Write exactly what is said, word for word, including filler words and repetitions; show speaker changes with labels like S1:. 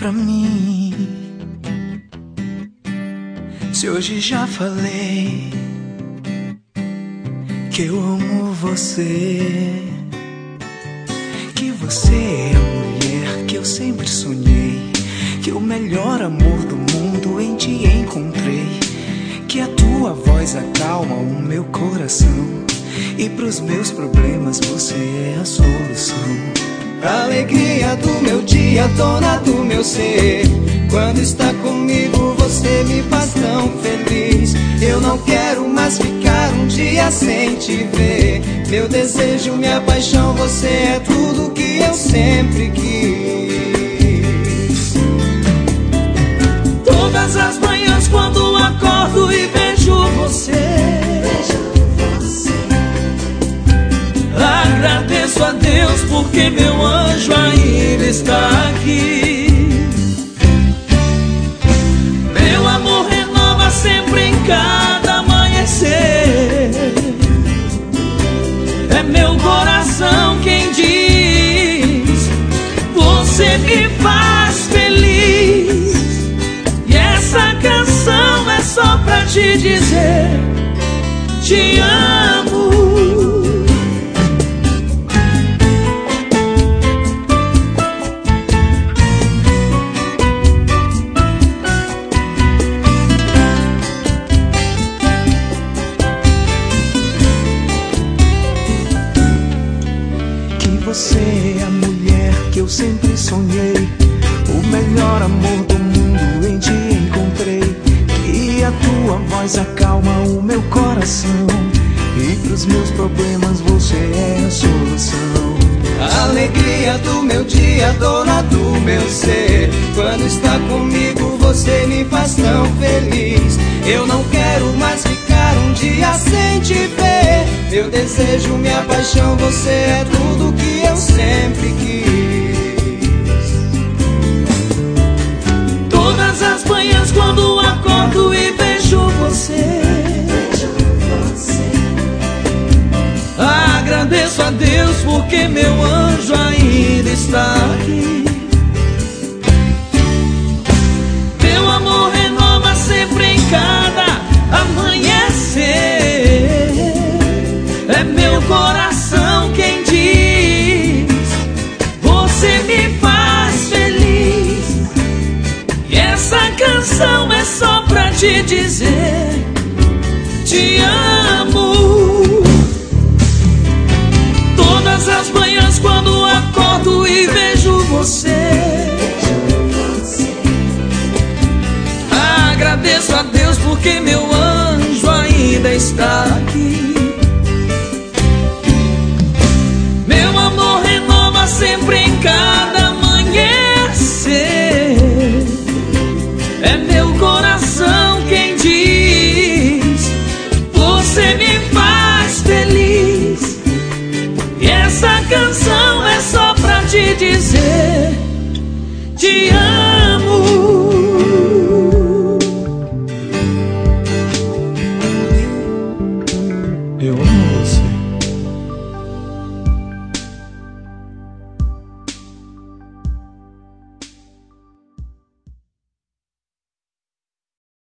S1: pra mim. Se hoje já falei que eu amo você, que você é a mulher que eu sempre sonhei, que o melhor amor do mundo em ti encontrei, que a tua voz acalma o meu coração e pros meus problemas você é a solução. Alegria do meu dia, dona do meu ser, quando está comigo você me faz tão feliz. Eu não quero mais ficar um dia sem te ver. Meu desejo, minha paixão, você é tudo que eu sempre quis. Todas as manhãs quando acordo e vejo você, agradeço a Deus porque meu anjo ainda está aqui. Meu amor renova sempre em cada amanhecer. É meu coração quem diz: você me faz feliz. E essa canção é só pra te dizer: te amo. Você é a mulher que eu sempre sonhei, o melhor amor do mundo em ti encontrei, que a tua voz acalma o meu coração e pros meus problemas você é a solução. A alegria do meu dia, dona do meu ser, quando está comigo você me faz tão feliz. Eu não quero mais ficar um dia sem te ver. Meu desejo, minha paixão, você é tudo que eu sempre quis. Todas as manhãs quando acordo e vejo você, agradeço a Deus porque meu anjo ainda está aqui. Meu amor renova sempre em cada amanhecer. É meu coração quem diz: você me faz feliz. E essa canção é só pra te dizer: te amo. Todas as manhãs quando acordo e vejo você, agradeço a Deus porque meu anjo ainda está aqui. Meu amor renova sempre em cada amanhecer. É meu coração quem diz: você me faz feliz. E essa canção é só pra te dizer: te amo.